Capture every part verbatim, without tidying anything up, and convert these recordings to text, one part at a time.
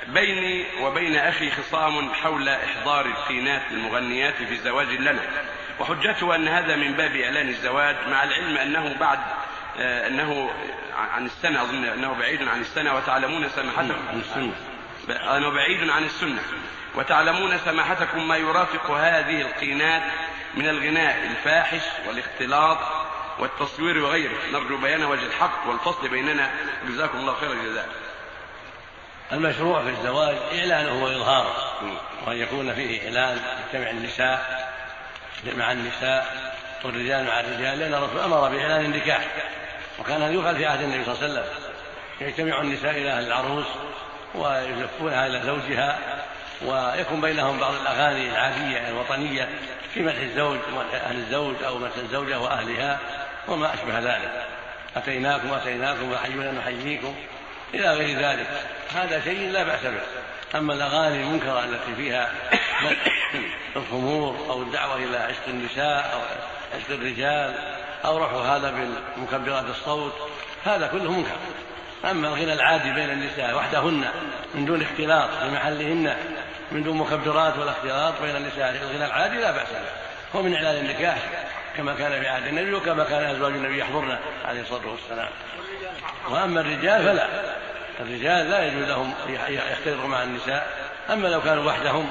بيني وبين أخي خصام حول إحضار القينات المغنيات في زواج لنا، وحجته أن هذا من باب إعلان الزواج، مع العلم أنه بعد آه أنه عن السنة، أظن أنه بعيد عن السنة، وتعلمون سماحتكم أنه بعيد عن السنة، وتعلمون سماحتكم ما يرافق هذه القينات من الغناء الفاحش والاختلاط والتصوير وغيره. نرجو بيان وجه الحق والفصل بيننا، جزاكم الله خير الجزاء. المشروع في الزواج إعلانه وإظهاره، وأن يكون فيه إعلان يجتمع النساء مع النساء والرجال مع الرجال، لأن الرسول أمر بإعلان النكاح، وكان هذا يفعل في عهد النبي صلى الله عليه وسلم. يجتمع النساء إلى أهل العروس ويزفونها إلى زوجها، ويكون بينهم بعض الأغاني العادية الوطنية في مدح الزوج وأهل الزوج أو مدح الزوجة وأهلها وما أشبه ذلك. أتيناكم أتيناكم وحيونا نحييكم إلى غير ذلك، هذا شيء لا بأس به. أما الأغاني المنكرة التي فيها الخمور أو الدعوة إلى عشق النساء أو عشق الرجال أو رفع هذا بالمكبرات الصوت، هذا كله منكر. أما الغنى العادي بين النساء وحدهن من دون اختلاط في محلهن، من دون مكبرات ولا اختلاط بين النساء، الغنى العادي لا بأس به، هو من إعلان النكاح كما كان في عهد النبي وكما كان أزواج النبي يحضرنا عليه الصلاة والسلام. وأما الرجال فلا، الرجال لا يجوز لهم يختلطوا مع النساء. أما لو كانوا وحدهم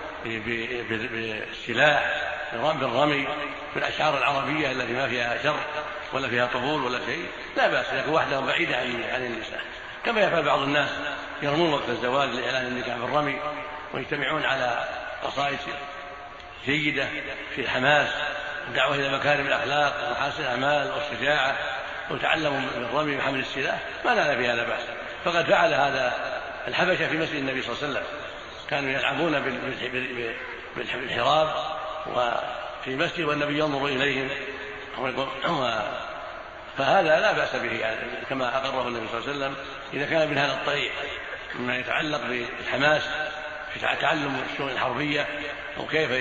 بالسلاح بالرمي بالأشعار العربية التي ما فيها شر ولا فيها طبول ولا شيء، لا بأس، يكون وحدهم بعيدة عن النساء، كما يفعل بعض الناس يرمون وقت الزواج لإعلان النكاح بالرمي، ويجتمعون على قصائد جيدة في الحماس، الدعوة إلى مكارم الأخلاق ومحاسن الأعمال والشجاعة، وتعلموا من الرمي وحمل السلاح، ما لنا في هذا بأس. فقد فعل هذا الحبشة في مسجد النبي صلى الله عليه وسلم، كانوا يلعبون بالحراب وفي المسجد والنبي ينظر إليهم، فهذا لا بأس به يعني كما أقره النبي صلى الله عليه وسلم إذا كان من هذا الطريق مما يتعلق بالحماس في تعلم الشؤون الحربية، وكيف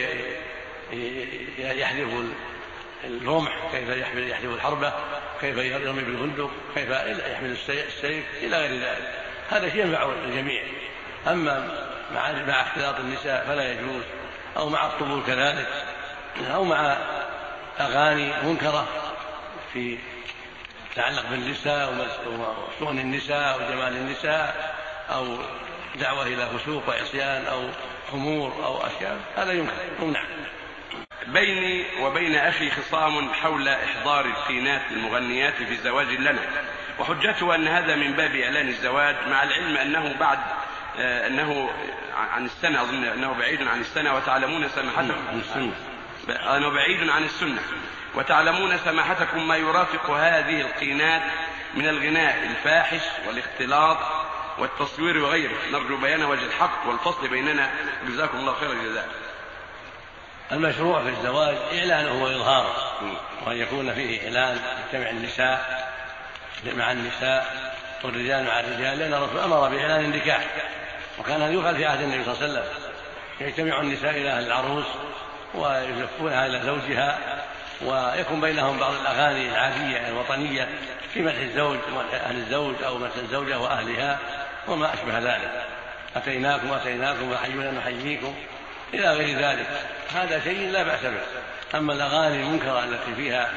يحذف الرمح، كيف يحذف الحربة، كيف يرمي بالبندق، كيف يحمل السيف إلى غير ذلك، هذا شيء ينفع الجميع. أما مع اختلاط النساء فلا يجوز، أو مع الطبول كذلك، أو مع أغاني منكرة في تتعلق بالنساء وشؤون النساء وجمال النساء، أو دعوة إلى فسوق وعصيان أو خمور أو أشياء، هذا يمنع. بيني وبين أخي خصام حول إحضار القينات المغنيات في زواج لنا، وحجته أن هذا من باب إعلان الزواج، مع العلم أنه بعد آه أنه عن السنة، أظن أنه بعيد عن السنة، وتعلمون سماحتكم أنه بعيد عن السنة، وتعلمون سماحتكم ما يرافق هذه القينات من الغناء الفاحش والاختلاط والتصوير وغيره. نرجو بيان وجه الحق والفصل بيننا، جزاكم الله خير الجزاء. المشروع في الزواج إعلانه وإظهاره، وأن يكون فيه إعلان يجتمع النساء مع النساء والرجال مع الرجال، لأن الرسول أمر بإعلان النكاح، وكان هذا يفعل في عهد النبي صلى الله عليه وسلم. يجتمع النساء إلى أهل العروس ويزفونها إلى زوجها، ويكون بينهم بعض الأغاني العادية الوطنية في مدح الزوج وأهل الزوج أو مدح الزوجة وأهلها وما أشبه ذلك. أتيناكم أتيناكم وحيونا نحييكم إلى غير ذلك، هذا شيء لا بأس به. أما الأغاني المنكرة التي فيها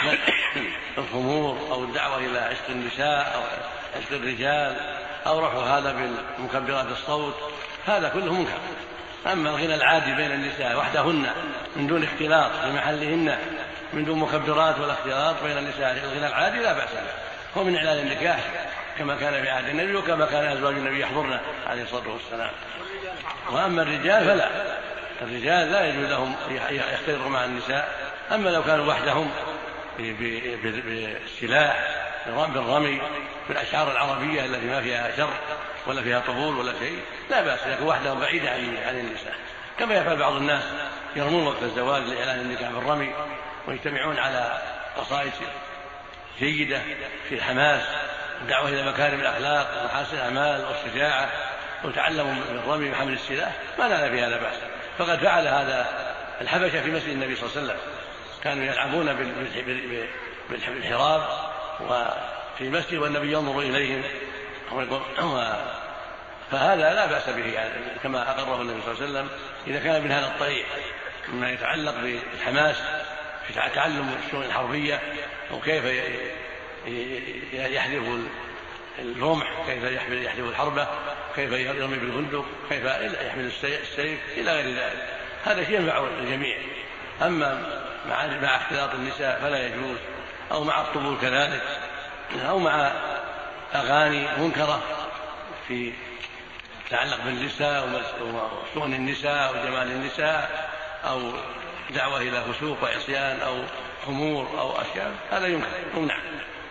الخمور أو الدعوة إلى عشق النساء أو عشق الرجال أو رفع هذا بالمكبرات الصوت، هذا كله منكر. أما الغنى العادي بين النساء وحدهن من دون اختلاط في محلهن، من دون مكبرات ولا اختلاط بين النساء، الغنى العادي لا بأس به، هو من إعلان النكاح كما كان في عهد النبي وكما كان أزواج النبي يحضرنا عليه الصلاة والسلام. وأما الرجال فلا، الرجال لا يجوز لهم يختلطوا مع النساء. أما لو كانوا وحدهم بالسلاح بالرمي بالأشعار العربية التي ما فيها شر ولا فيها طبول ولا شيء، لا بأس، يكون وحدهم بعيدة عن النساء، كما يفعل بعض الناس يرمون وقت الزواج لإعلان النكاح بالرمي، ويجتمعون على قصائد جيدة في الحماس، الدعوة إلى مكارم الأخلاق ومحاسن الأعمال والشجاعة، وتعلموا من الرمي وحمل السلاح، ما لنا في هذا بأس. فقد فعل هذا الحبشة في مسجد النبي صلى الله عليه وسلم، كانوا يلعبون بالحراب وفي المسجد والنبي ينظر إليهم، فهذا لا بأس به يعني كما أقره النبي صلى الله عليه وسلم إذا كان من هذا الطريق مما يتعلق بالحماس في تعلم الشؤون الحربية وكيف يحذف الرمح، كيف يحذف الحربة، كيف يرمي بالبندق، كيف يحمل السيف إلى غير ذلك. هذا شيء ينفع الجميع. أما مع اختلاط النساء فلا يجوز، أو مع الطبول كذلك، أو مع أغاني منكرة في تتعلق بالنساء وشؤون النساء وجمال النساء، أو دعوة إلى فسوق وعصيان أو خمور أو أشياء، هذا يمنع.